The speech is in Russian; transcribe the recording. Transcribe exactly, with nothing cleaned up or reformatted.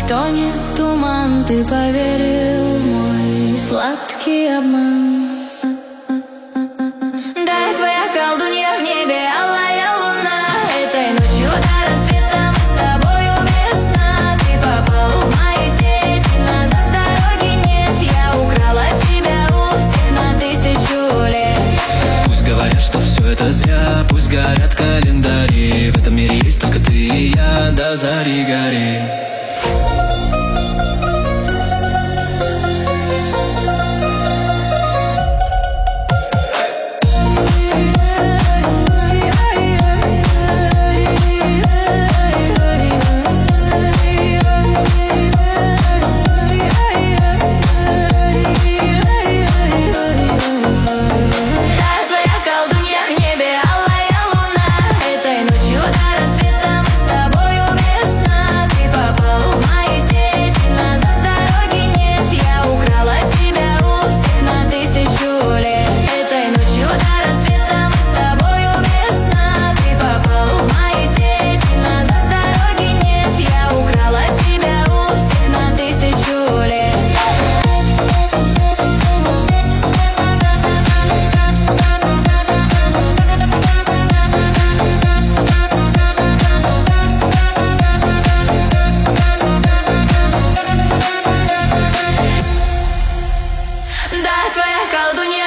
тонет туман, ты поверил в мой сладкий обман. Да, я твоя колдунья в небе, алая луна. Этой ночью до рассвета мы с тобою без сна. Ты попал в мои сети, назад дороги нет. Я украла тебя у всех на тысячу лет. Пусть говорят, что все это зря, пусть горят календари. В этом мире есть только ты и я, до зари гори. Да, твоя колдунья